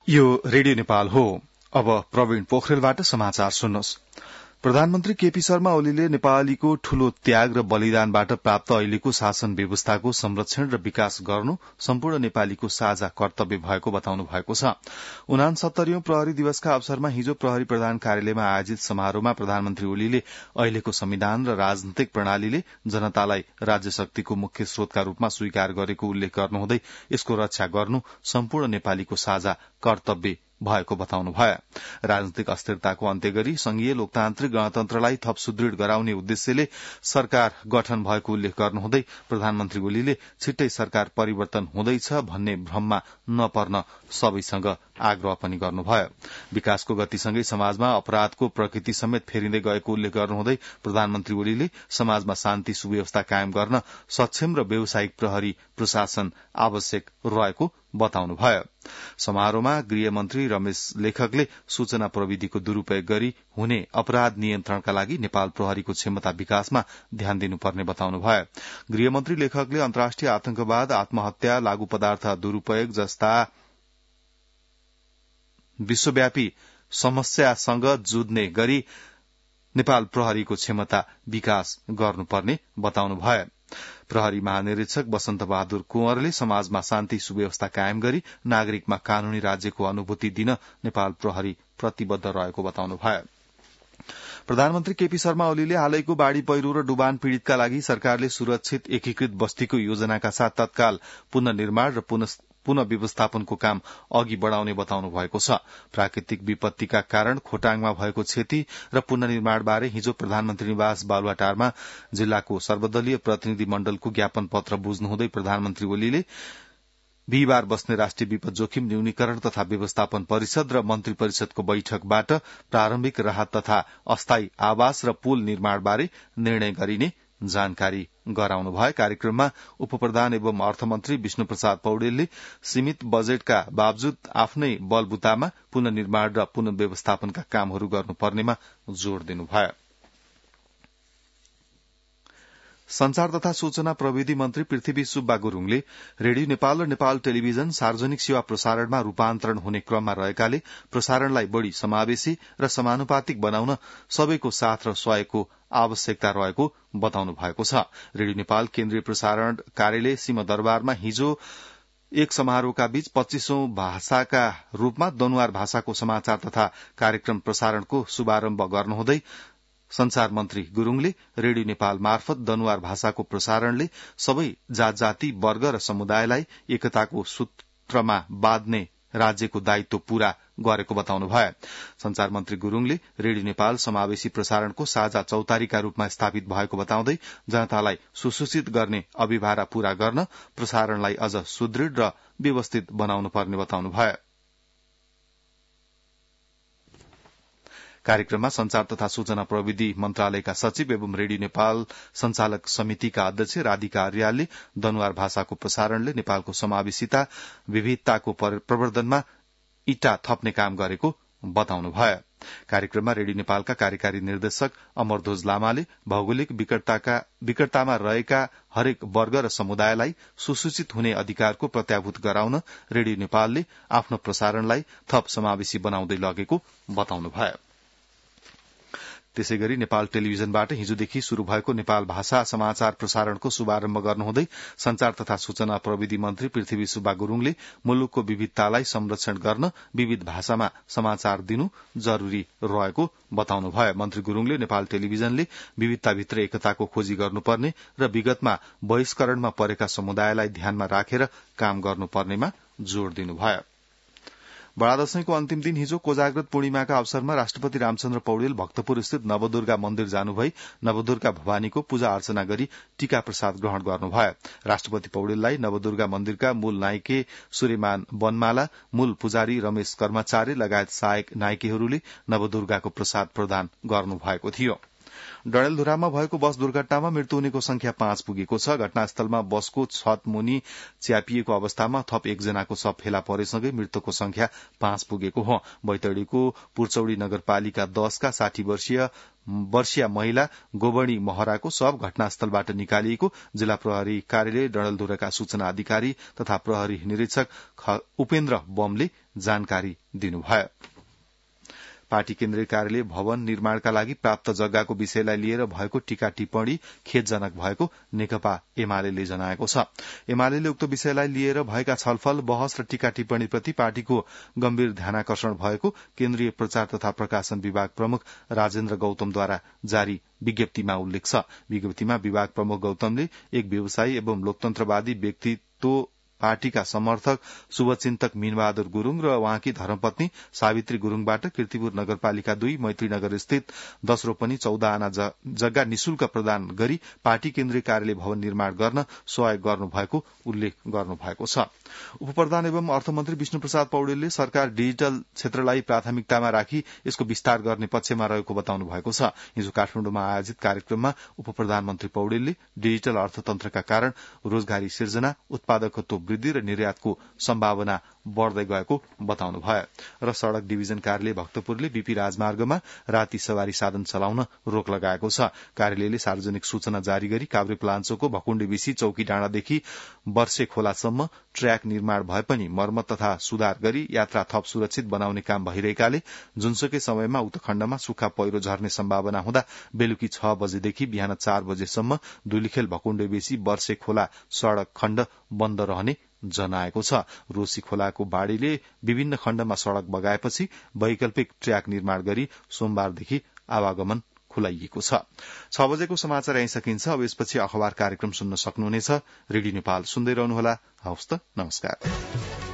यो रेडियो नेपाल हो। अब प्रवीण पोखरेलबाट समाचार सुन्नुहोस्। प्रधानमन्त्री केपी शर्मा ओलीले नेपालीको ठूलो त्याग र बलिदानबाट प्राप्त अहिलेको शासन व्यवस्थाको संरक्षण र विकास गर्नु सम्पूर्ण नेपालीको साझा कर्तव्य भएको बताउनु भएको छ। 69औं प्रहरी दिवसका अवसरमा हिजो प्रहरी प्रधान कार्यालयमा आयोजित समारोहमा प्रधानमन्त्री ओलीले अहिलेको संविधान र राजनैतिक प्रणालीले जनतालाई राज्य शक्तिको मुख्य स्रोतका रूपमा स्वीकार गरेको उल्लेख गर्नुहुँदै यसको रक्षा गर्नु सम्पूर्ण नेपालीको साझा कर्तव्य भएको बताउनुभयो। राजनीतिक अस्थिरताको अन्त्य गरी संघीय लोकतान्त्रिक गणतन्त्रलाई थप सुदृढ़ गराउने उद्देश्यले सरकार गठन भएको उल्लेख गर्नुहुँदै प्रधानमन्त्री ओलीले छिट्टै सरकार परिवर्तन हुँदैछ भन्ने भ्रममा नपर्न सबैसँग आग्रह पनि गर्नुभयो। विकासको गतिसँगै समाजमा अपराधको प्रकृति समेत फेरिँदै गएको उल्लेख गर्नुहुँदै प्रधानमन्त्री ओलीले समाजमा शान्ति सुव्यवस्था कायम गर्न सक्षम र व्यावसायिक प्रहरी प्रशासन आवश्यक रहेको बताउनुभयो। समारोहमा गृहमन्त्री रमेश लेखकले सूचना प्रविधिको दुरूपयोग गरी हुने अपराध नियन्त्रणका लागि नेपाल प्रहरीको क्षमता विकासमा ध्यान दिनुपर्ने बताउनुभयो। गृहमन्त्री लेखकले अन्तर्राष्ट्रिय आतंकवाद, आत्महत्या, लागू पदार्थ दुरूपयोग जस्ता विश्वव्यापी समस्यासँग जुझ्ने गरी नेपाल प्रहरीको क्षमता विकास गर्नुपर्ने बताउनुभयो। प्रहरी महानिरीक्षक वसन्त बहादुर कुँवरले समाजमा शान्ति सुव्यवस्था कायम गरी नागरिकमा कानूनी राज्यको अनुभूति दिन नेपाल प्रहरी प्रतिबद्ध रहेको बताउनुभयो। प्रधानमन्त्री केपी शर्मा ओलीले हालैको बाढ़ी पहिरो र डुबान पीड़ितका लागि सरकारले सुरक्षित एकीकृत बस्तीको योजनाका साथ तत्काल पुनर्निर्माण र पुनः व्यवस्थापनको काम अघि बढ़ाउने बताउनु भएको छ। प्राकृतिक विपत्तिका कारण खोटाङमा भएको क्षति र पुनर्निर्माणबारे हिजो प्रधानमन्त्री निवास बालुवाटारमा जिल्लाको सर्वदलीय प्रतिनिधि मण्डलको ज्ञापन पत्र बुझ्नुहुँदै प्रधानमन्त्री ओलीले बिहिबार बस्ने राष्ट्रिय विपद जोखिम न्यूनीकरण तथा व्यवस्थापन परिषद र मन्त्री परिषदको बैठकबाट प्रारम्भिक राहत तथा अस्थायी आवास र पुल निर्माणबारे निर्णय गरिने जानकारी गराउनुभयो। कार्यक्रममा उपप्रधान एवं अर्थमन्त्री विष्णु प्रसाद पौडेलले सीमित बजेटका बावजुद आफ्नै बलबुतामा पुनर्निर्माण र पुनर्व्यवस्थापनका कामहरू गर्नुपर्नेमा जोड़ दिनुभयो। संचार तथा सूचना प्रविधि मन्त्री पृथ्वी सुब्बा गुरूङले रेडियो नेपाल र नेपाल टेलिभिजन सार्वजनिक सेवा प्रसारणमा रूपान्तरण हुने क्रममा रहेकाले प्रसारणलाई बढ़ी समावेशी र समानुपातिक बनाउन सबैको साथ र सहयोगको आवश्यकता रहेको बताउनु भएको छ। रेडियो नेपाल केन्द्रीय प्रसारण कार्यालय सिंहदरबारमा हिजो एक समारोहका बीच 25औं भाषाका रूपमा दनुवार भाषाको समाचार तथा कार्यक्रम प्रसारणको शुभारम्भ गर्नुहुँदै संचार मन्त्री गुरूङले रेडियो नेपाल मार्फत दनुवार भाषाको प्रसारणले सबै जात जाति वर्ग र समुदायलाई एकताको सूत्रमा बाँध्ने राज्यको दायित्व पूरा गरेको बताउनुभयो। संचार मन्त्री गुरूङले रेडियो नेपाल समावेशी प्रसारणको साझा चौतारीका रूपमा स्थापित भएको बताउँदै जनतालाई सुसूचित गर्ने अभिभारा पूरा गर्न प्रसारणलाई अझ सुदृढ़ र व्यवस्थित बनाउनु पर्ने बताउनुभयो। कार्यक्रममा संचार तथा सूचना प्रविधि मन्त्रालयका सचिव एवं रेडियो नेपाल संचालक समितिका अध्यक्ष राधिका आर्यालले दनुवार भाषाको प्रसारणले नेपालको समावेशिता विविधताको प्रवर्धनमा इटा थप्ने काम गरेको बताउनुभयो। कार्यक्रममा रेडियो नेपालका कार्यकारी निर्देशक अमरध्वज लामाले भौगोलिक विकटतामा रहेका हरेक वर्ग र समुदायलाई सुसूचित हुने अधिकारको प्रत्याभूत गराउन रेडियो नेपालले आफ्नो प्रसारणलाई थप समावेशी बनाउँदै लगेको बताउनुभयो। त्यसैगरी नेपाल टेलिभिजनबाट हिजोदेखि शुरू भएको नेपाल भाषा समाचार प्रसारणको शुभारम्भ गर्नुहुँदै संचार तथा सूचना प्रविधि मन्त्री पृथ्वी सुब्बा गुरूङले मुलुकको विविधतालाई संरक्षण गर्न विविध भाषामा समाचार दिनु जरूरी रहेको बताउनुभयो। मन्त्री गुरूङले नेपाल टेलिभिजनले विविधताभित्र एकताको खोजी गर्नुपर्ने र विगतमा बहिष्करणमा परेका समुदायलाई ध्यानमा राखेर काम गर्नुपर्नेमा जोड़ दिनुभयो। बडा दशैंको अन्तिम दिन हिजो कोजाग्रत पूर्णिमाका अवसरमा राष्ट्रपति रामचन्द्र पौडेल भक्तपुर स्थित नवदुर्गा मन्दिर जानुभई नवदुर्गा भवानीको पूजा अर्चना गरी टीका प्रसाद ग्रहण गर्नुभयो। राष्ट्रपति पौडेललाई नवदुर्गा मन्दिरका मूल नाइके सूर्यमान वनमाला, मूल पुजारी रमेश कर्मचारी लगायत सहायक नाइकेहरूले नवदुर्गाको प्रसाद प्रदान गर्नुभएको थियो। डडेलधुरामा भएको बस दुर्घटनामा मृत्यु हुनेको संख्या 5 पुगेको छ। घटनास्थलमा बसको छत मुनि च्यापिएको अवस्थामा थप एकजनाको शव फेला परेसँगै मृतकको संख्या 5 पुगेको हो। बैतडीको पुर्चौड़ी नगरपालिका 10 का 60 वर्षीय महिला गोबर्णी महराको शव घटनास्थलबाट निकालिएको जिल्ला प्रहरी कार्यालय डडेलधुराका सूचना अधिकारी तथा प्रहरी निरीक्षक उपेन्द्र बमले जानकारी दिनुभयो। पार्टी केन्द्रीय कार्यालय भवन निर्माणका लागि प्राप्त जग्गाको विषयलाई लिएर भएको टीका टिप्पणी खेदजनक भएको नेकपा एमाले जनाएको छ। एमाले उक्त विषयलाई लिएर भएका छलफल बहस र टीका टिप्पणीप्रति पार्टीको गम्भीर ध्यानाकर्षण भएको केन्द्रीय प्रचार तथा प्रकाशन विभाग प्रमुख राजेन्द्र गौतमद्वारा जारी विज्ञप्तिमा उल्लेख छ। विज्ञप्तिमा विभाग प्रमुख गौतमले एक व्यवसायी एवं लोकतन्त्रवादी व्यक्तित्व पार्टीका समर्थक शुभचिन्तक मीनबहादुर गुरूङ र उहाँकी धर्मपत्नी सावित्री गुरूङबाट कीर्तिपुर नगरपालिका 2 मैत्रीनगर स्थित 10 रोपनी 14 आना जग्गा निशुल्क प्रदान गरी पार्टी केन्द्रीय कार्यालय भवन निर्माण गर्न सहयोग गर्नुभएको उल्लेख गर्नुभएको छ। उपप्रधान एवं अर्थमन्त्री विष्णु प्रसाद पौडेलले सरकार डिजिटल क्षेत्रलाई प्राथमिकतामा राखी यसको विस्तार गर्ने पक्षमा रहेको बताउनु भएको छ। हिजो काठमाडौँमा आयोजित कार्यक्रममा उपप्रधानमन्त्री पौडेलले डिजिटल अर्थतन्त्रका कारण रोजगारी सिर्जना, उत्पादकत्व वृद्धि र निर्यातको सम्भावना बढ़दै गएको बताउनुभयो। र सड़क डिभिजन कार्यालय भक्तपुरले बीपी राजमार्गमा राति सवारी साधन चलाउन रोक लगाएको छ। कार्यालयले सार्वजनिक सूचना जारी गरी काभ्रेपलाञ्चोको भकुण्डेबिसी चौकी डाँडादेखि वर्षे खोलासम्म ट्र्याक निर्माण भए पनि मर्मत तथा सुधार गरी यात्रा थप सुरक्षित बनाउने काम भइरहेकाले जुनसुकै समयमा उक्त खण्डमा सुक्खा पहिरो झर्ने सम्भावना हुँदा बेलुकी 6 बजेदेखि बिहान 4 बजेसम्म धुलीखेल भकुण्डेबिसी वर्षे खोला सड़क खण्ड बन्द रहने जनाएको छ। रोशी खोलाको बाढ़ीले विभिन्न खण्डमा सड़क बगाएपछि वैकल्पिक ट्र्याक निर्माण गरी सोमबारदेखि आवागमन खुलाइएको छ। 6 बजेको समाचार यही सकिन्छ। अब यसपछि अखबार कार्यक्रम सुन्न सक्नुहुनेछ। रेडियो नेपाल सुन्दै रहनुहोला। हवस् त, नमस्कार।